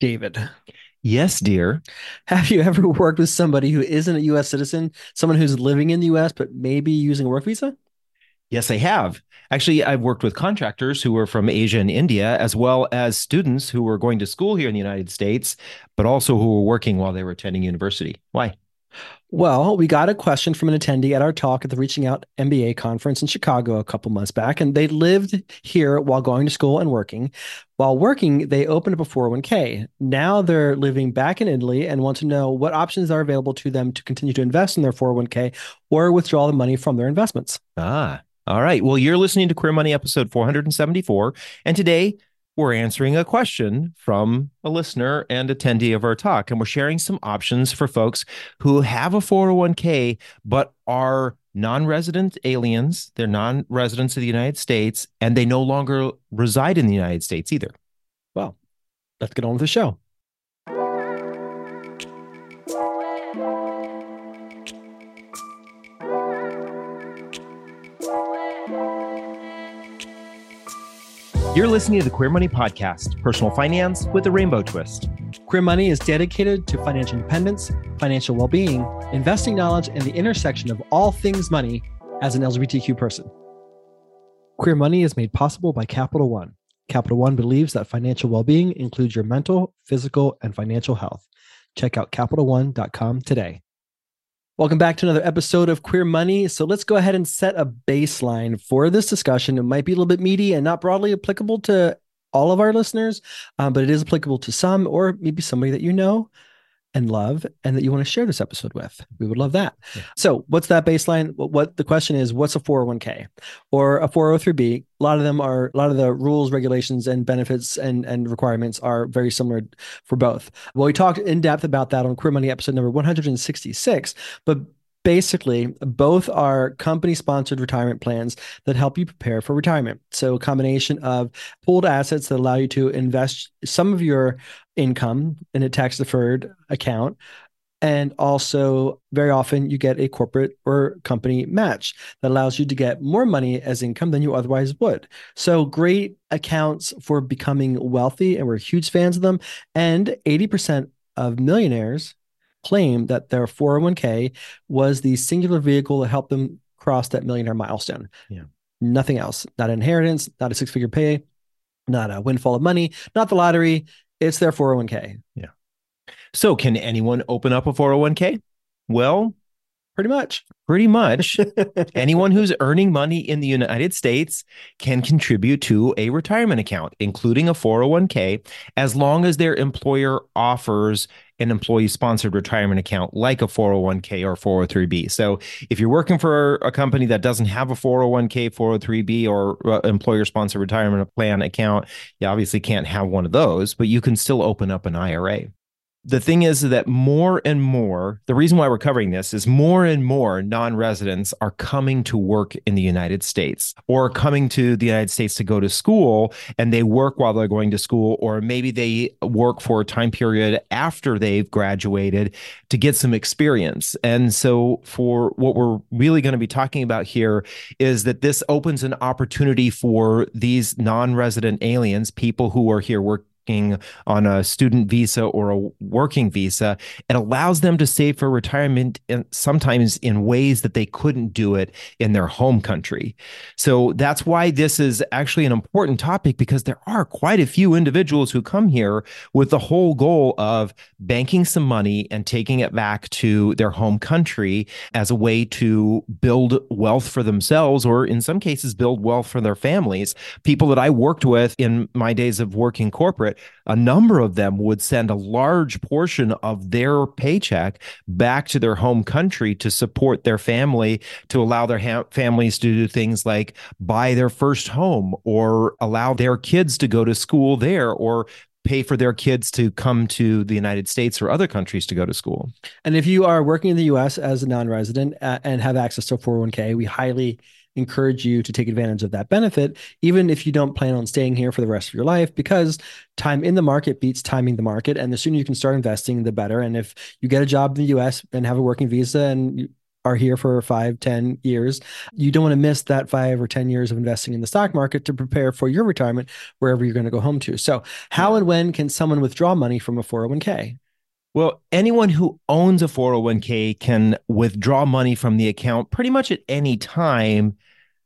David, Yes, dear. have you ever worked with somebody who isn't a US citizen, someone who's living in the US but maybe using a work visa? Yes, I have. Actually, I've worked with contractors who were from Asia and India, as well as students who were going to school here in the United States, but also who were working while they were attending university. Why? Well, we got a question from an attendee at our talk at the Reaching Out MBA conference in Chicago a couple months back, and they lived here while going to school and working. While working, they opened up a 401k. Now they're living back in Italy and want to know what options are available to them to continue to invest in their 401k or withdraw the money from their investments. All right. Well, you're listening to Queer Money episode 474, and today we're answering a question from a listener and attendee of our talk, and we're sharing some options for folks who have a 401k but are non-resident aliens. They're non-residents of the United States, and they no longer reside in the United States either. Well, let's get on with the show. You're listening to the Queer Money Podcast, personal finance with a rainbow twist. Queer Money is dedicated to financial independence, financial well-being, investing knowledge, and the intersection of all things money as an LGBTQ person. Queer Money is made possible by Capital One. Capital One believes that financial well-being includes your mental, physical, and financial health. Check out CapitalOne.com today. Welcome back to another episode of Queer Money. So let's go ahead and set a baseline for this discussion. It might be a little bit meaty and not broadly applicable to all of our listeners, but it is applicable to some, or maybe somebody that you know and love and that you want to share this episode with. We would love that. Yeah. So what's that baseline? What the question is, what's a 401k or a 403b? A lot of the rules, regulations, and benefits and requirements are very similar for both. Well, we talked in depth about that on Queer Money episode number 166, but basically, both are company-sponsored retirement plans that help you prepare for retirement. So a combination of pooled assets that allow you to invest some of your income in a tax-deferred account. And also, very often, you get a corporate or company match that allows you to get more money as income than you otherwise would. So great accounts for becoming wealthy, and we're huge fans of them. And 80% of millionaires claim that their 401k was the singular vehicle that helped them cross that millionaire milestone. Yeah. Nothing else, not inheritance, not a six-figure pay, not a windfall of money, not the lottery. It's their 401k. Yeah. So can anyone open up a 401k? Well, pretty much. Anyone who's earning money in the United States can contribute to a retirement account, including a 401k, as long as their employer offers an employee-sponsored retirement account like a 401k or 403b. So if you're working for a company that doesn't have a 401k, 403b, or employer-sponsored retirement plan account, you obviously can't have one of those, but you can still open up an IRA. The thing is that more and more, the reason why we're covering this is more and more non-residents are coming to work in the United States or coming to the United States to go to school, and they work while they're going to school, or maybe they work for a time period after they've graduated to get some experience. And so for what we're really going to be talking about here is that this opens an opportunity for these non-resident aliens, people who are here working on a student visa or a working visa. It allows them to save for retirement sometimes in ways that they couldn't do it in their home country. So that's why this is actually an important topic, because there are quite a few individuals who come here with the whole goal of banking some money and taking it back to their home country as a way to build wealth for themselves, or in some cases, build wealth for their families. People that I worked with in my days of working corporate, a number of them would send a large portion of their paycheck back to their home country to support their family, to allow their families to do things like buy their first home, or allow their kids to go to school there, or pay for their kids to come to the United States or other countries to go to school. And if you are working in the U.S. as a non-resident and have access to a 401k, we highly encourage you to take advantage of that benefit, even if you don't plan on staying here for the rest of your life, because time in the market beats timing the market. And the sooner you can start investing, the better. And if you get a job in the US and have a working visa and you are here for 5, 10 years. You don't want to miss that 5 or 10 years of investing in the stock market to prepare for your retirement, wherever you're going to go home to. So how and when can someone withdraw money from a 401k? Well, anyone who owns a 401k can withdraw money from the account pretty much at any time.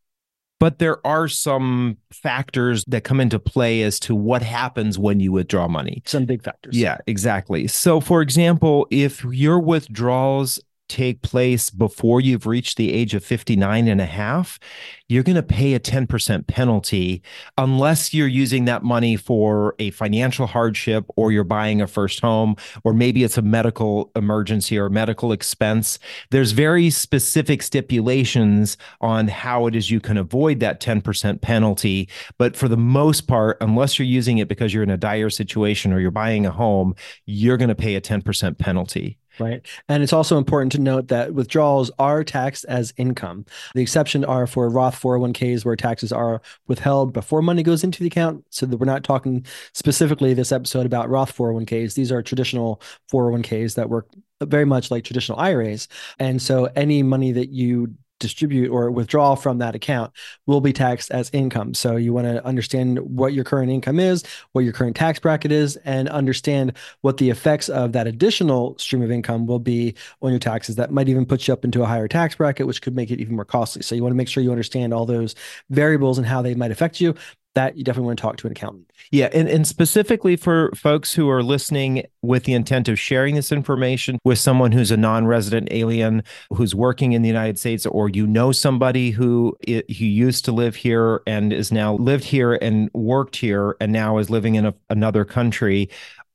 But there are some factors that come into play as to what happens when you withdraw money. Some big factors. Yeah, exactly. So, for example, if your withdrawals take place before you've reached the age of 59 and a half, you're going to pay a 10% penalty unless you're using that money for a financial hardship, or you're buying a first home, or maybe it's a medical emergency or medical expense. There's very specific stipulations on how it is you can avoid that 10% penalty. But for the most part, unless you're using it because you're in a dire situation or you're buying a home, you're going to pay a 10% penalty. Right. And it's also important to note that withdrawals are taxed as income. The exception are for Roth 401ks, where taxes are withheld before money goes into the account. So that we're not talking specifically this episode about Roth 401ks. These are traditional 401ks that work very much like traditional IRAs. And so any money that you distribute or withdraw from that account will be taxed as income. So you want to understand what your current income is, what your current tax bracket is, and understand what the effects of that additional stream of income will be on your taxes. That might even put you up into a higher tax bracket, which could make it even more costly. So you want to make sure you understand all those variables and how they might affect you. That you definitely want to talk to an accountant. Yeah. And specifically for folks who are listening with the intent of sharing this information with someone who's a non-resident alien who's working in the United States, or you know somebody who used to live here and is now lived here and worked here and now is living in another country,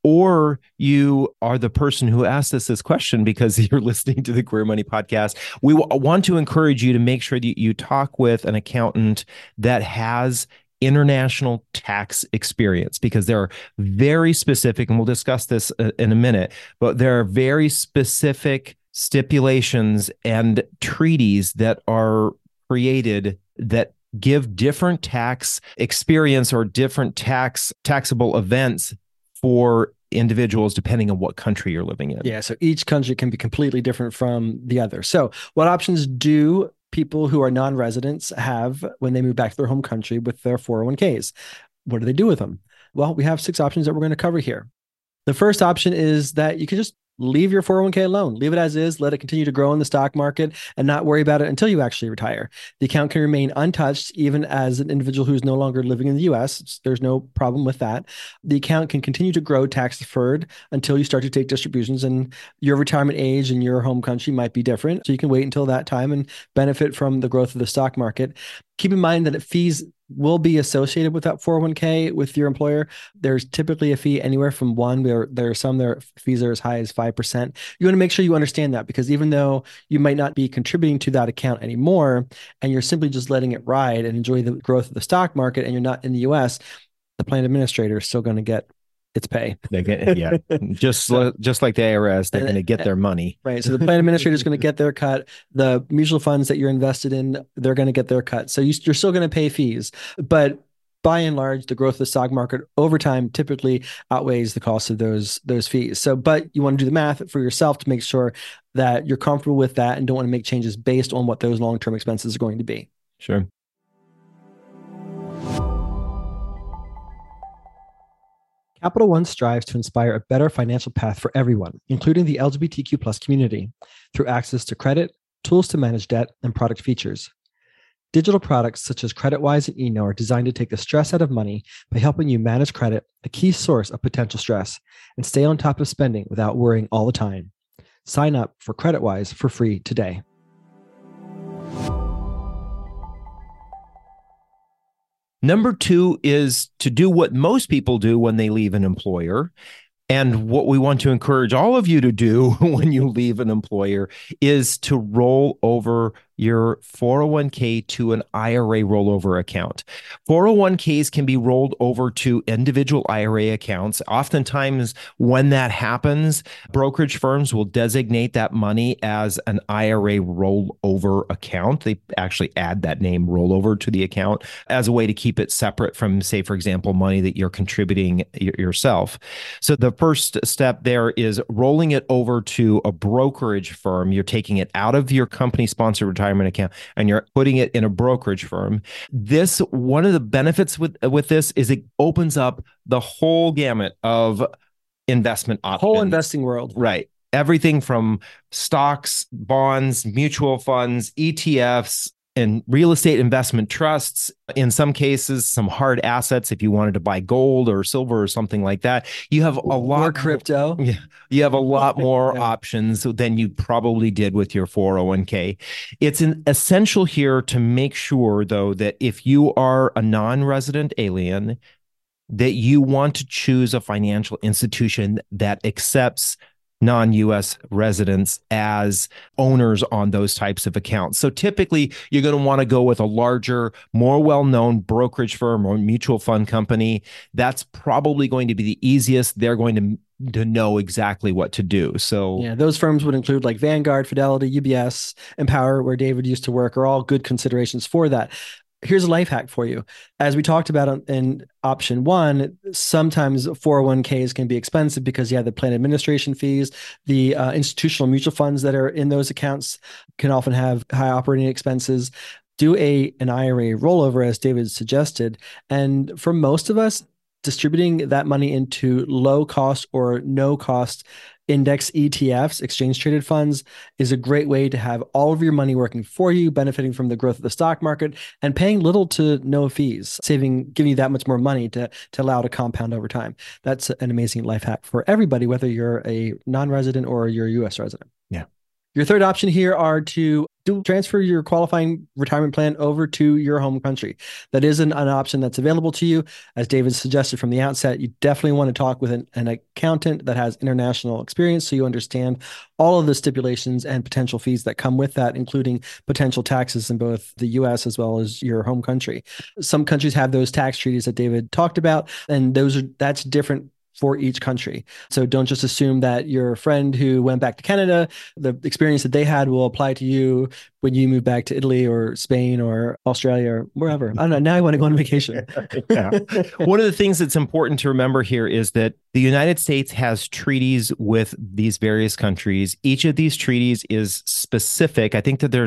or you are the person who asked us this question because you're listening to the Career Money Podcast, we want to encourage you to make sure that you talk with an accountant that has international tax experience, because there are very specific, and we'll discuss this in a minute, but there are very specific stipulations and treaties that are created that give different tax experience or different taxable events for individuals depending on what country you're living in. Yeah, so each country can be completely different from the other. So what options do people who are non-residents have when they move back to their home country with their 401ks? What do they do with them? Well, we have 6 options that we're going to cover here. The first option is that you can just leave your 401k alone, leave it as is, let it continue to grow in the stock market and not worry about it until you actually retire. The account can remain untouched even as an individual who's no longer living in the US. There's no problem with that. The account can continue to grow tax deferred until you start to take distributions, and your retirement age in your home country might be different. So you can wait until that time and benefit from the growth of the stock market. Keep in mind that fees will be associated with that 401k with your employer. There's typically a fee anywhere from 1%. There are some their fees are as high as 5%. You want to make sure you understand that, because even though you might not be contributing to that account anymore and you're simply just letting it ride and enjoy the growth of the stock market and you're not in the US, the plan administrator is still going to get its pay. They get, yeah, just like the IRS, they're going to get their money. Right. So the plan administrator is going to get their cut. The mutual funds that you're invested in, they're going to get their cut. So you're still going to pay fees, but by and large, the growth of the stock market over time typically outweighs the cost of those fees. So, but you want to do the math for yourself to make sure that you're comfortable with that and don't want to make changes based on what those long-term expenses are going to be. Sure. Capital One strives to inspire a better financial path for everyone, including the LGBTQ+ community, through access to credit, tools to manage debt, and product features. Digital products such as CreditWise and eKnow are designed to take the stress out of money by helping you manage credit, a key source of potential stress, and stay on top of spending without worrying all the time. Sign up for CreditWise for free today. Number 2 is to do what most people do when they leave an employer. And what we want to encourage all of you to do when you leave an employer is to roll over your 401k to an IRA rollover account. 401ks can be rolled over to individual IRA accounts. Oftentimes, when that happens, brokerage firms will designate that money as an IRA rollover account. They actually add that name rollover to the account as a way to keep it separate from, say, for example, money that you're contributing yourself. So the first step there is rolling it over to a brokerage firm. You're taking it out of your company sponsored retirement account and you're putting it in a brokerage firm. This, one of the benefits with this is it opens up the whole gamut of investment options. Whole investing world. Right. Everything from stocks, bonds, mutual funds, ETFs, and real estate investment trusts. In some cases, some hard assets. If you wanted to buy gold or silver or something like that, you have a lot more crypto. Yeah, you have a lot more options than you probably did with your 401k. It's essential here to make sure, though, that if you are a non-resident alien, that you want to choose a financial institution that accepts non-US residents as owners on those types of accounts. So typically you're going to want to go with a larger, more well-known brokerage firm or mutual fund company. That's probably going to be the easiest. They're going to know exactly what to do. So yeah, those firms would include like Vanguard, Fidelity, UBS, Empower, where David used to work, are all good considerations for that. Here's a life hack for you. As we talked about in option one, sometimes 401ks can be expensive because you have the plan administration fees. The institutional mutual funds that are in those accounts can often have high operating expenses. Do an IRA rollover, as David suggested. And for most of us, distributing that money into low cost or no cost index ETFs, exchange traded funds, is a great way to have all of your money working for you, benefiting from the growth of the stock market and paying little to no fees, giving you that much more money to allow it to compound over time. That's an amazing life hack for everybody, whether you're a non-resident or you're a US resident. Yeah. Your third option here are to transfer your qualifying retirement plan over to your home country. That is an option that's available to you. As David suggested from the outset, you definitely want to talk with an accountant that has international experience so you understand all of the stipulations and potential fees that come with that, including potential taxes in both the US as well as your home country. Some countries have those tax treaties that David talked about, and that's different for each country. So don't just assume that your friend who went back to Canada, the experience that they had will apply to you when you move back to Italy or Spain or Australia or wherever. I don't know. Now I want to go on vacation. Yeah. One of the things that's important to remember here is that the United States has treaties with these various countries. Each of these treaties is specific. I think that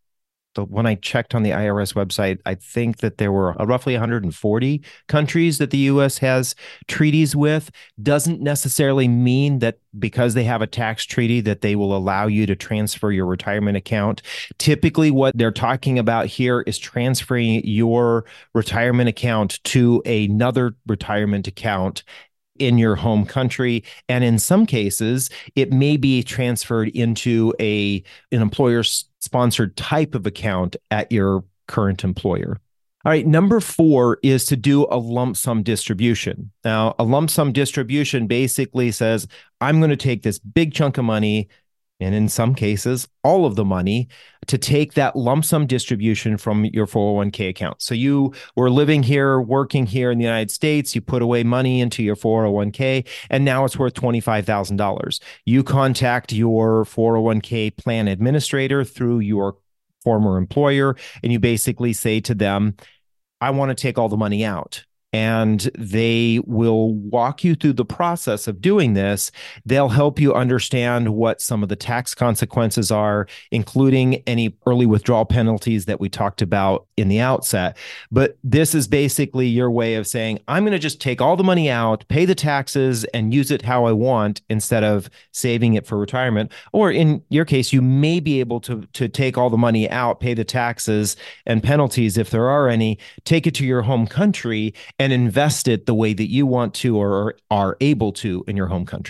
when I checked on the IRS website, I think that there were roughly 140 countries that the U.S. has treaties with. Doesn't necessarily mean that because they have a tax treaty that they will allow you to transfer your retirement account. Typically, what they're talking about here is transferring your retirement account to another retirement account in your home country. And in some cases, it may be transferred into an employer-sponsored type of account at your current employer. All right, number 4 is to do a lump sum distribution. Now, a lump sum distribution basically says, I'm going to take this big chunk of money, and in some cases, all of the money, to take that lump sum distribution from your 401k account. So you were living here, working here in the United States, you put away money into your 401k, and now it's worth $25,000. You contact your 401k plan administrator through your former employer, and you basically say to them, I want to take all the money out. And they will walk you through the process of doing this. They'll help you understand what some of the tax consequences are, including any early withdrawal penalties that we talked about in the outset. But this is basically your way of saying, I'm going to just take all the money out, pay the taxes, and use it how I want instead of saving it for retirement. Or in your case, you may be able to take all the money out, pay the taxes and penalties if there are any, take it to your home country and invest it the way that you want to or are able to in your home country.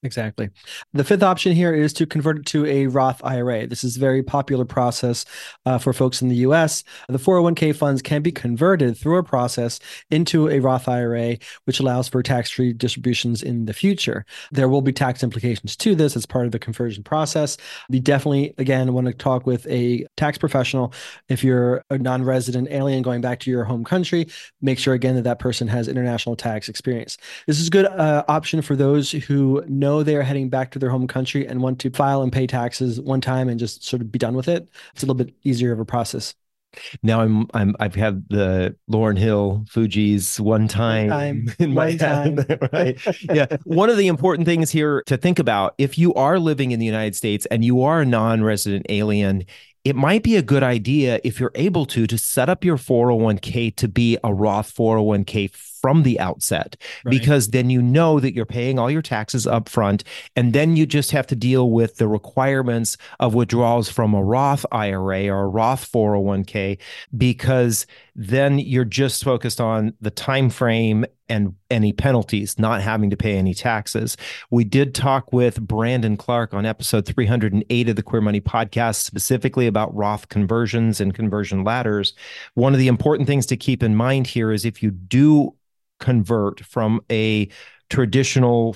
Exactly. The fifth option here is to convert it to a Roth IRA. This is a very popular process for folks in the US. The 401k funds can be converted through a process into a Roth IRA, which allows for tax-free distributions in the future. There will be tax implications to this as part of the conversion process. You definitely, again, want to talk with a tax professional. If you're a non-resident alien going back to your home country, make sure, again, that that person has international tax experience. This is a good option for those who know they are heading back to their home country and want to file and pay taxes one time and just sort of be done with it. It's a little bit easier of a process. Now I've had the Lauryn Hill Fugees one time in my head, right? Yeah. One of the important things here to think about, if you are living in the United States and you are a non-resident alien, it might be a good idea, if you're able to set up your 401k to be a Roth 401k from the outset, because then you know that you're paying all your taxes up front, and then you just have to deal with the requirements of withdrawals from a Roth IRA or a Roth 401k, because then you're just focused on the time frame and any penalties, not having to pay any taxes. We did talk with Brandon Clark on episode 308 of the Queer Money podcast, specifically about Roth conversions and conversion ladders. One of the important things to keep in mind here is, if you do convert from a traditional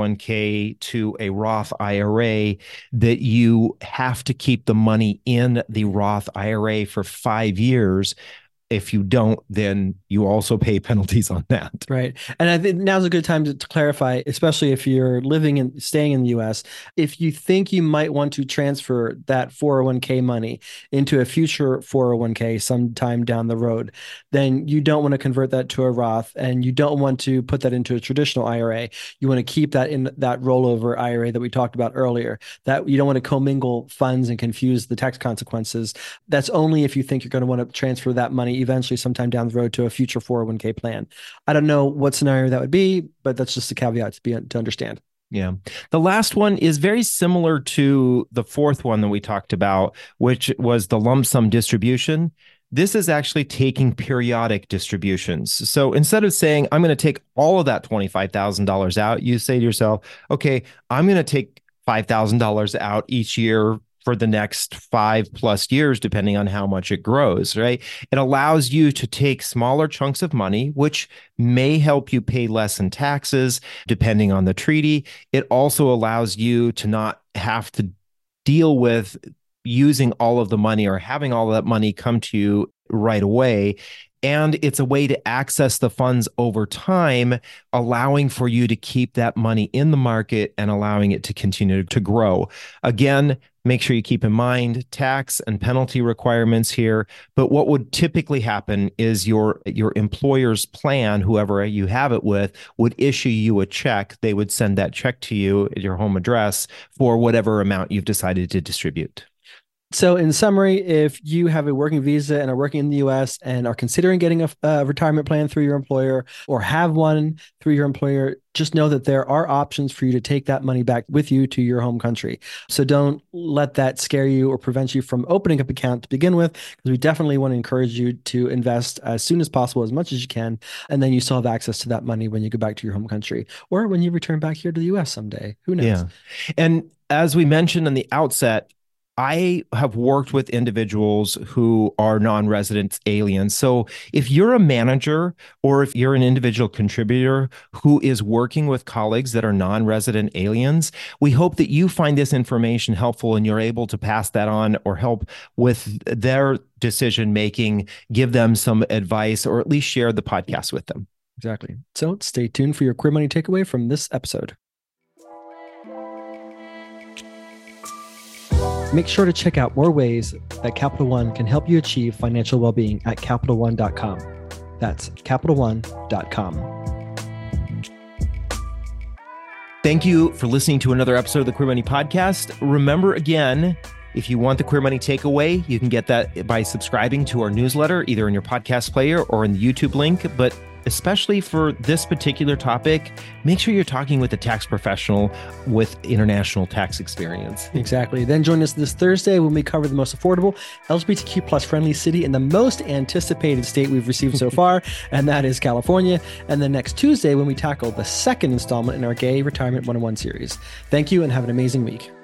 401k to a Roth IRA, that you have to keep the money in the Roth IRA for 5 years. If you don't, then you also pay penalties on that. Right. And I think now's a good time to clarify, especially if you're living and staying in the US. If you think you might want to transfer that 401k money into a future 401k sometime down the road, then you don't want to convert that to a Roth, and you don't want to put that into a traditional IRA. You want to keep that in that rollover IRA that we talked about earlier. That you don't want to commingle funds and confuse the tax consequences. That's only if you think you're going to want to transfer that money eventually sometime down the road to a future 401k plan. I don't know what scenario that would be, but that's just a caveat to understand. Yeah. The last one is very similar to the fourth one that we talked about, which was the lump sum distribution. This is actually taking periodic distributions. So instead of saying, I'm going to take all of that $25,000 out, you say to yourself, okay, I'm going to take $5,000 out each year for the next 5+ years, depending on how much it grows, right? It allows you to take smaller chunks of money, which may help you pay less in taxes, depending on the treaty. It also allows you to not have to deal with using all of the money or having all of that money come to you right away. And it's a way to access the funds over time, allowing for you to keep that money in the market and allowing it to continue to grow. Again, make sure you keep in mind tax and penalty requirements here. But what would typically happen is your employer's plan, whoever you have it with, would issue you a check. They would send that check to you at your home address for whatever amount you've decided to distribute. So in summary, if you have a working visa and are working in the US and are considering getting a retirement plan through your employer, or have one through your employer, just know that there are options for you to take that money back with you to your home country. So don't let that scare you or prevent you from opening up an account to begin with, because we definitely want to encourage you to invest as soon as possible, as much as you can. And then you still have access to that money when you go back to your home country, or when you return back here to the US someday. Who knows? Yeah. And as we mentioned in the outset, I have worked with individuals who are non-resident aliens. So if you're a manager or if you're an individual contributor who is working with colleagues that are non-resident aliens, we hope that you find this information helpful and you're able to pass that on or help with their decision-making, give them some advice, or at least share the podcast with them. Exactly. So stay tuned for your Queer Money takeaway from this episode. Make sure to check out more ways that Capital One can help you achieve financial well-being at CapitalOne.com. That's CapitalOne.com. Thank you for listening to another episode of the Queer Money Podcast. Remember, again, if you want the Queer Money takeaway, you can get that by subscribing to our newsletter, either in your podcast player or in the YouTube link. But especially for this particular topic, make sure you're talking with a tax professional with international tax experience. Exactly. Then join us this Thursday when we cover the most affordable LGBTQ plus friendly city in the most anticipated state we've received so far, and that is California. And then next Tuesday when we tackle the second installment in our Gay Retirement 101 series. Thank you and have an amazing week.